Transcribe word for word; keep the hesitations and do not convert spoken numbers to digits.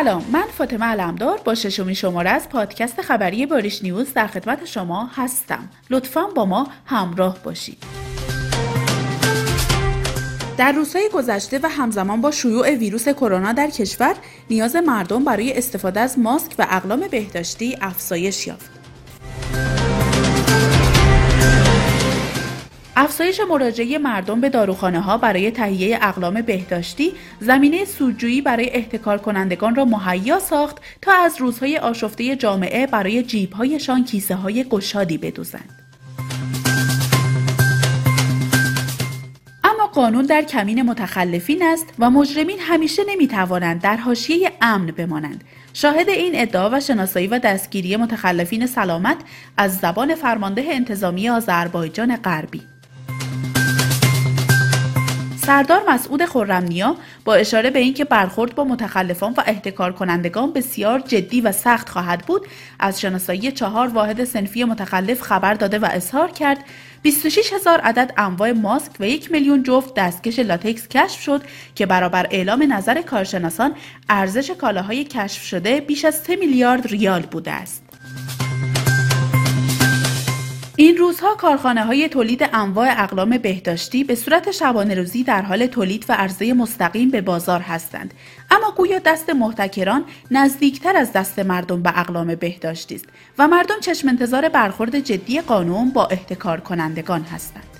سلام، من فاطمه علمدار با ششمین شماره از پادکست خبری باریش نیوز در خدمت شما هستم. لطفاً با ما همراه باشید. در روزهای گذشته و همزمان با شیوع ویروس کرونا در کشور، نیاز مردم برای استفاده از ماسک و اقلام بهداشتی افزایش یافت. افزایش مراجعه مردم به داروخانه‌ها برای تهیه اقلام بهداشتی زمینه سودجویی برای احتکار کنندگان را مهیا ساخت تا از روزهای آشفته جامعه برای جیب‌هایشان کیسه‌های گشادی بدوزند. اما قانون در کمین متخلفین است و مجرمین همیشه نمی‌توانند در حاشیه امن بمانند. شاهد این ادعا و شناسایی و دستگیری متخلفین سلامت از زبان فرمانده انتظامی آذربایجان غربی. سردار مسعود خرم‌نیا با اشاره به اینکه برخورد با متخلفان و احتکار کنندگان بسیار جدی و سخت خواهد بود، از شناسایی چهار واحد صنفی متخلف خبر داده و اظهار کرد بیست و شش هزار عدد انواع ماسک و یک میلیون جفت دستکش لاتکس کشف شد که برابر اعلام نظر کارشناسان ارزش کالاهای کشف شده بیش از سه میلیارد ریال بوده است. این روزها کارخانه‌های تولید انواع اقلام بهداشتی به صورت شبانه روزی در حال تولید و عرضه مستقیم به بازار هستند، اما گویا دست محتکران نزدیکتر از دست مردم به اقلام بهداشتی است و مردم چشم انتظار برخورد جدی قانون با احتکار کنندگان هستند.